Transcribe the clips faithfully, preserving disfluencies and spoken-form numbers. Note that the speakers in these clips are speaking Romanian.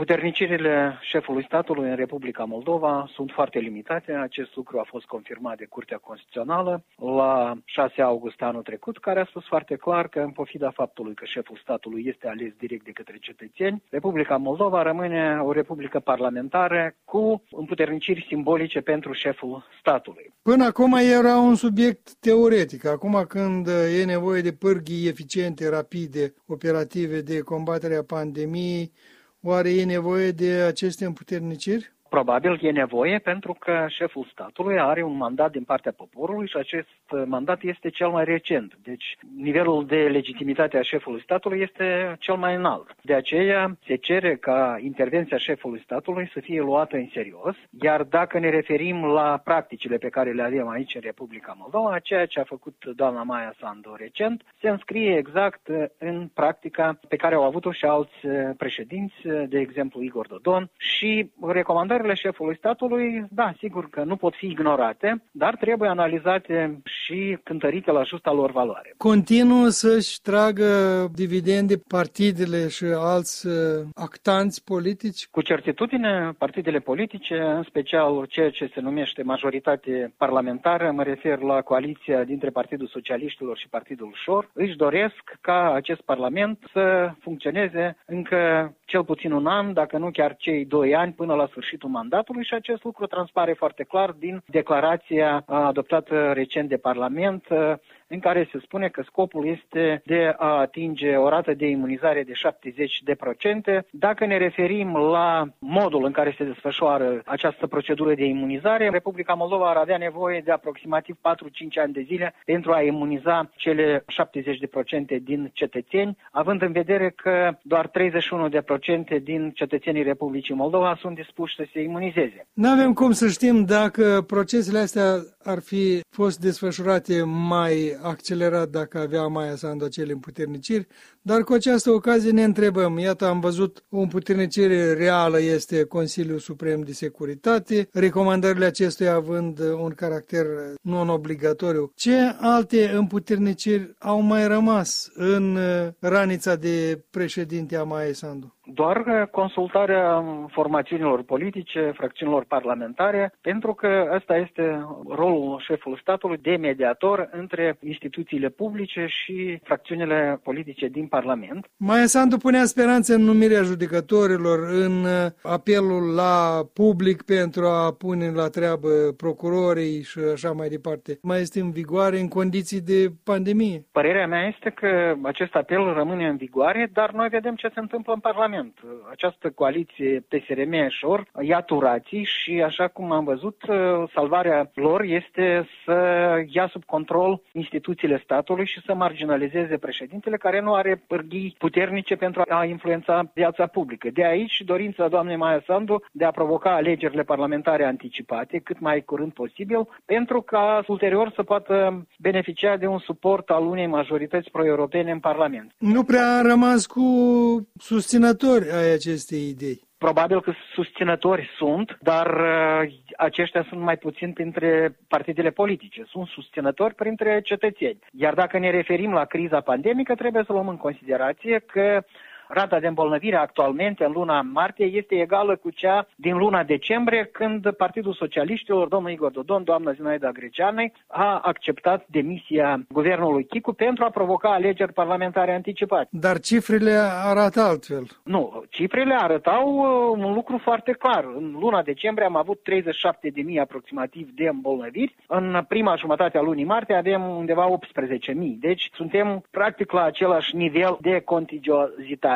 Împuternicirile șefului statului în Republica Moldova sunt foarte limitate. Acest lucru a fost confirmat de Curtea Constituțională la șase august anul trecut, care a spus foarte clar că, în pofida faptului că șeful statului este ales direct de către cetățeni, Republica Moldova rămâne o republică parlamentară cu împuterniciri simbolice pentru șeful statului. Până acum era un subiect teoretic. Acum, când e nevoie de pârghii eficiente, rapide, operative de combatere a pandemiei, oare e nevoie de aceste împuterniciri? Probabil e nevoie pentru că șeful statului are un mandat din partea poporului și acest mandat este cel mai recent. Deci nivelul de legitimitate a șefului statului este cel mai înalt. De aceea se cere ca intervenția șefului statului să fie luată în serios, iar dacă ne referim la practicile pe care le avem aici în Republica Moldova, ceea ce a făcut doamna Maia Sandu recent se înscrie exact în practica pe care au avut-o și alți președinți, de exemplu Igor Dodon, și recomandările șefului statului, da, sigur că nu pot fi ignorate, dar trebuie analizate și cântărite la justa lor valoare. Continuă să-și tragă dividende partidele și alți actanți politici? Cu certitudine, partidele politice, în special ceea ce se numește majoritate parlamentară, mă refer la coaliția dintre Partidul Socialiștilor și Partidul Șor, își doresc ca acest parlament să funcționeze încă cel puțin un an, dacă nu chiar cei doi ani, până la sfârșitul mandatului, și acest lucru transpare foarte clar din declarația adoptată recent de Parlament, în care se spune că scopul este de a atinge o rată de imunizare de șaptezeci de procente. Dacă ne referim la modul în care se desfășoară această procedură de imunizare, Republica Moldova ar avea nevoie de aproximativ patru-cinci ani de zile pentru a imuniza cele șaptezeci de procente din cetățeni, având în vedere că doar treizeci și unu de procente din cetățenii Republicii Moldova sunt dispuși să se imunizeze. Nu avem cum să știm dacă procesele astea ar fi fost desfășurate mai accelerat dacă avea Maia Sandu acele împuterniciri, dar cu această ocazie ne întrebăm, iată, am văzut o împuternicire reală este Consiliul Suprem de Securitate, recomandările acestuia având un caracter non-obligatoriu. Ce alte împuterniciri au mai rămas în ranița de președinte a Maiei Sandu? Doar consultarea formațiunilor politice, fracțiunilor parlamentare, pentru că ăsta este rolul șefului statului de mediator între instituțiile publice și fracțiunile politice din Parlament. Maia Sandu punea speranță în numirea judecătorilor, în apelul la public pentru a pune la treabă procurorii și așa mai departe. Mai este în vigoare în condiții de pandemie? Părerea mea este că acest apel rămâne în vigoare, dar noi vedem ce se întâmplă în Parlament. Această coaliție P S R M-Șor ia turații și, așa cum am văzut, salvarea lor este să ia sub control instituțiile statului și să marginalizeze președintele, care nu are pârghii puternice pentru a influența viața publică. De aici dorința doamnei Maia Sandu de a provoca alegerile parlamentare anticipate cât mai curând posibil, pentru ca ulterior să poată beneficia de un suport al unei majorități pro-europene în Parlament. Nu prea a rămas cu susținători ai acestei idei. Probabil că susținători sunt, dar uh, aceștia sunt mai puțin printre partidele politice. Sunt susținători printre cetățeni. Iar dacă ne referim la criza pandemică, trebuie să luăm în considerație că rata de îmbolnăvire actualmente în luna martie este egală cu cea din luna decembrie, când Partidul Socialiștilor, domnul Igor Dodon, doamna Zinaida Greceanu, a acceptat demisia guvernului Chicu pentru a provoca alegeri parlamentare anticipate. Dar cifrele arată altfel. Nu, cifrele arătau un lucru foarte clar. În luna decembrie am avut treizeci și șapte de mii aproximativ de îmbolnăviri. În prima jumătate a lunii martie avem undeva optsprezece mii. Deci suntem practic la același nivel de contagiozitate.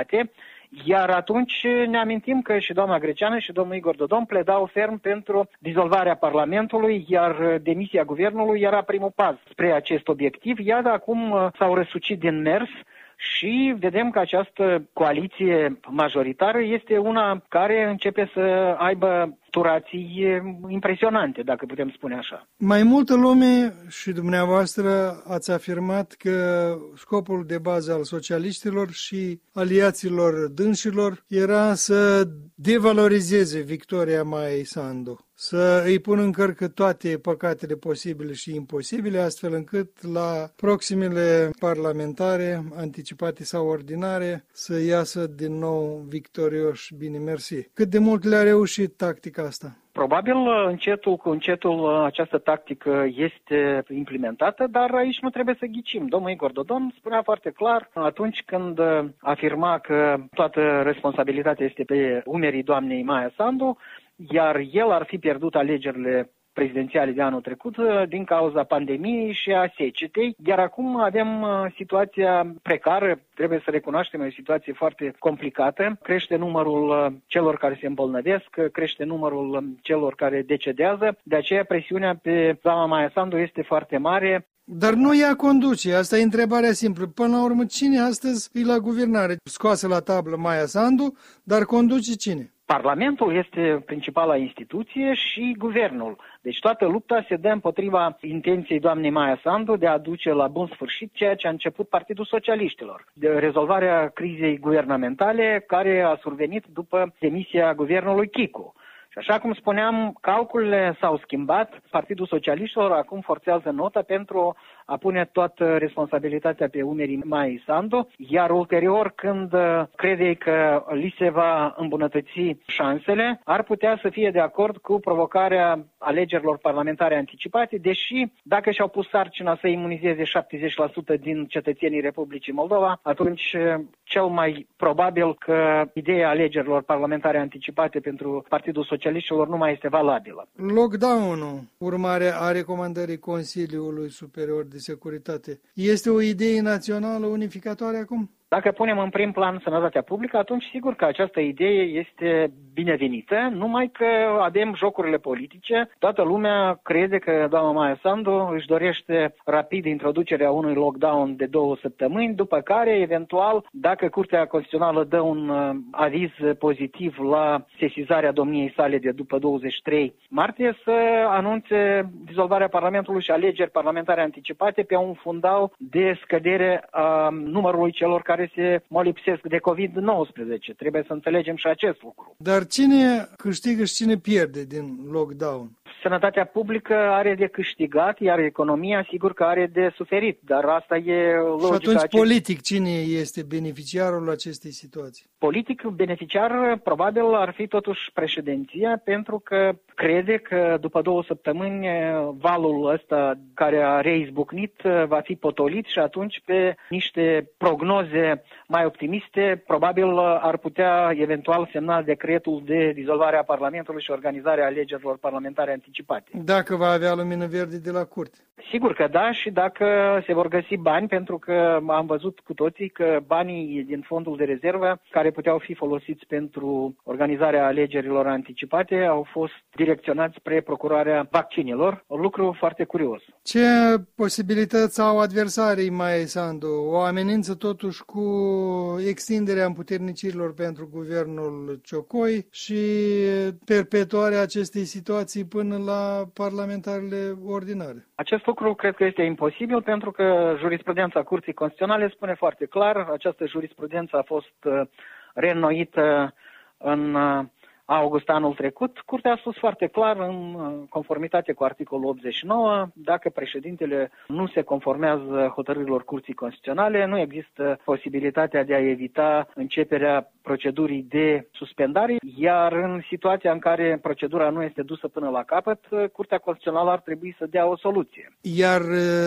Iar atunci ne amintim că și doamna Greceanu și domnul Igor Dodon pledau ferm pentru dizolvarea Parlamentului, iar demisia guvernului era primul pas spre acest obiectiv. Iar acum s-au răsucit din mers și vedem că această coaliție majoritară este una care începe să aibă turații impresionante, dacă putem spune așa. Mai multă lume și dumneavoastră ați afirmat că scopul de bază al socialiștilor și aliaților dânșilor era să devalorizeze victoria Maiei Sandu. să îi pună în cărcă toate păcatele posibile și imposibile, astfel încât la proximele parlamentare, anticipate sau ordinare, să iasă din nou victorioși, bine mersi. Cât de mult le-a reușit tactica asta? Probabil încetul cu încetul această tactică este implementată, dar aici nu trebuie să ghicim. Domnul Igor Dodon spunea foarte clar atunci când afirma că toată responsabilitatea este pe umerii doamnei Maia Sandu, iar el ar fi pierdut alegerile prezidențiale de anul trecut din cauza pandemiei și a secetei, iar acum avem situația precară, trebuie să recunoaștem, o situație foarte complicată. Crește numărul celor care se îmbolnăvesc, crește numărul celor care decedează, de aceea presiunea pe doamna Maia Sandu este foarte mare. Dar nu ea conduce, asta e întrebarea simplă. Până la urmă, cine astăzi e la guvernare? Scoase la tablă Maia Sandu, dar conduce cine? Parlamentul este principala instituție și guvernul. Deci toată lupta se dă împotriva intenției doamnei Maia Sandu de a duce la bun sfârșit ceea ce a început Partidul Socialiștilor, de rezolvarea crizei guvernamentale care a survenit după demisia guvernului Chicu. Și așa cum spuneam, calculele s-au schimbat, Partidul Socialiștilor acum forțează nota pentru a pune toată responsabilitatea pe umerii Maiei Sandu, iar ulterior, când crede că li se va îmbunătăți șansele, ar putea să fie de acord cu provocarea alegerilor parlamentare anticipate, deși dacă și-au pus sarcina să imunizeze șaptezeci la sută din cetățenii Republicii Moldova, atunci cel mai probabil că ideea alegerilor parlamentare anticipate pentru Partidul Socialiștilor nu mai este valabilă. Lockdown-ul, urmare a recomandării Consiliului Superior de Securitate, este o idee națională unificatoare acum? Dacă punem în prim plan sănătatea publică, atunci sigur că această idee este binevenită, numai că avem jocurile politice. Toată lumea crede că doamna Maia Sandu își dorește rapid introducerea unui lockdown de două săptămâni, după care, eventual, dacă Curtea Constituțională dă un aviz pozitiv la sesizarea domniei sale de după douăzeci și trei martie, să anunțe dizolvarea Parlamentului și alegeri parlamentare anticipate pe un fundal de scădere a numărului celor care se molipsesc de covid nouăsprezece. Trebuie să înțelegem și acest lucru. Dar cine câștigă și cine pierde din lockdown? Sănătatea publică are de câștigat, iar economia sigur că are de suferit, dar asta e logica. Și atunci acest... politic cine este beneficiarul acestei situații? Politic beneficiar probabil ar fi totuși președinția, pentru că crede că după două săptămâni valul ăsta care a reizbucnit va fi potolit și atunci pe niște prognoze mai optimiste probabil ar putea eventual semna decretul de dizolvare a Parlamentului și organizarea alegerilor parlamentare anticipate. Dacă va avea lumină verde de la curte. Sigur că da, și dacă se vor găsi bani, pentru că am văzut cu toții că banii din fondul de rezervă care puteau fi folosiți pentru organizarea alegerilor anticipate au fost direcționați spre procurarea vaccinilor, un lucru foarte curios. Ce posibilități au adversarii Maiei Sandu? O amenință totuși cu extinderea împuternicirilor pentru guvernul Ciocoi și perpetuarea acestei situații până la parlamentarele ordinare. Acest lucru cred că este imposibil, pentru că jurisprudența Curții Constituționale spune foarte clar, această jurisprudență a fost reînnoită în august anul trecut. Curtea a spus foarte clar, în conformitate cu articolul optzeci și nouă, dacă președintele nu se conformează hotărârilor Curții Constituționale, nu există posibilitatea de a evita începerea procedurii de suspendare, iar în situația în care procedura nu este dusă până la capăt, Curtea Constituțională ar trebui să dea o soluție. Iar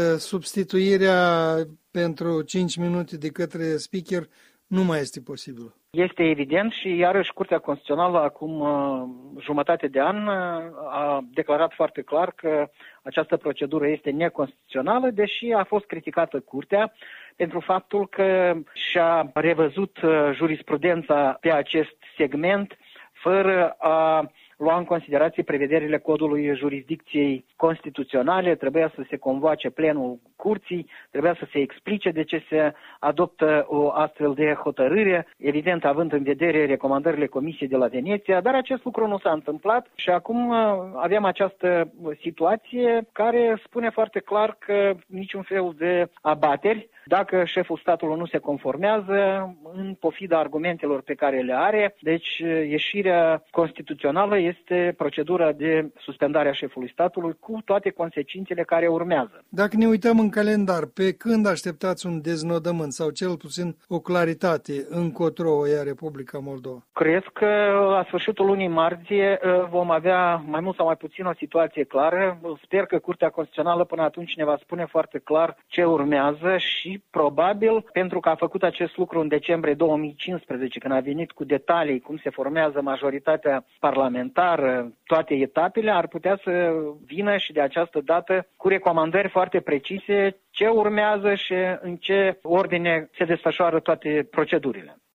substituirea pentru cinci minute de către speaker nu mai este posibil. Este evident și iarăși Curtea Constituțională acum uh, jumătate de an uh, a declarat foarte clar că această procedură este neconstituțională, deși a fost criticată Curtea pentru faptul că și-a revăzut uh, jurisprudența pe acest segment fără a lua în considerație prevederile codului jurisdicției constituționale, trebuia să se convoace plenul curții, trebuia să se explice de ce se adoptă o astfel de hotărâre, evident având în vedere recomandările Comisiei de la Veneția, dar acest lucru nu s-a întâmplat și acum avem această situație care spune foarte clar că niciun fel de abateri dacă șeful statului nu se conformează, în pofida argumentelor pe care le are, deci ieșirea constituțională este procedura de suspendare a șefului statului cu toate consecințele care urmează. Dacă ne uităm în calendar, pe când așteptați un deznodământ sau cel puțin o claritate încotro o ia Republica Moldova? Cred că la sfârșitul lunii martie vom avea mai mult sau mai puțin o situație clară. Sper că Curtea Constituțională până atunci ne va spune foarte clar ce urmează și probabil, pentru că a făcut acest lucru în decembrie două mii cincisprezece, când a venit cu detalii cum se formează majoritatea parlamentară, toate etapele, ar putea să vină și de această dată cu recomandări foarte precise ce urmează și în ce ordine se desfășoară toate procedurile.